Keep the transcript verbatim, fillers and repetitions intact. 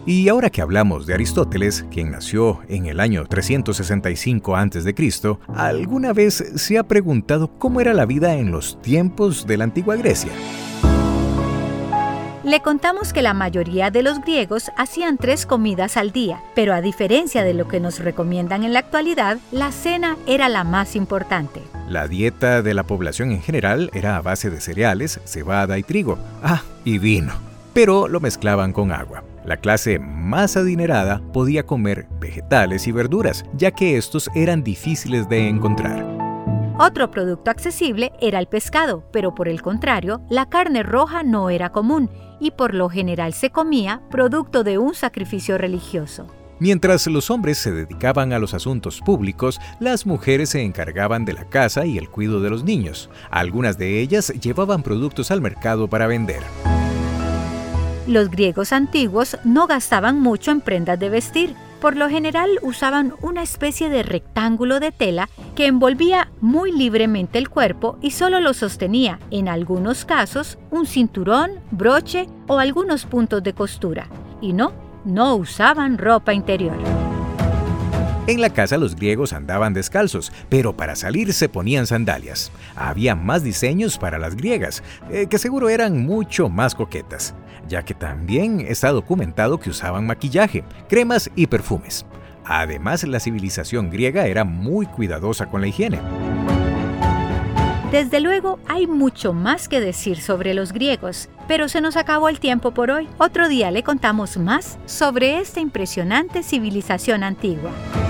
Y ahora que hablamos de Aristóteles, quien nació en el año trescientos sesenta y cinco antes de Cristo, ¿alguna vez se ha preguntado cómo era la vida en los tiempos de la antigua Grecia? Le contamos que la mayoría de los griegos hacían tres comidas al día, pero a diferencia de lo que nos recomiendan en la actualidad, la cena era la más importante. La dieta de la población en general era a base de cereales, cebada y trigo. Ah, y vino. Pero lo mezclaban con agua. La clase más adinerada podía comer vegetales y verduras, ya que estos eran difíciles de encontrar. Otro producto accesible era el pescado, pero por el contrario, la carne roja no era común y por lo general se comía producto de un sacrificio religioso. Mientras los hombres se dedicaban a los asuntos públicos, las mujeres se encargaban de la casa y el cuidado de los niños. Algunas de ellas llevaban productos al mercado para vender. Los griegos antiguos no gastaban mucho en prendas de vestir. Por lo general usaban una especie de rectángulo de tela que envolvía muy libremente el cuerpo y solo lo sostenía, en algunos casos, un cinturón, broche o algunos puntos de costura. Y no, no usaban ropa interior. En la casa los griegos andaban descalzos, pero para salir se ponían sandalias. Había más diseños para las griegas, eh, que seguro eran mucho más coquetas, ya que también está documentado que usaban maquillaje, cremas y perfumes. Además, la civilización griega era muy cuidadosa con la higiene. Desde luego, hay mucho más que decir sobre los griegos, pero se nos acabó el tiempo por hoy. Otro día le contamos más sobre esta impresionante civilización antigua.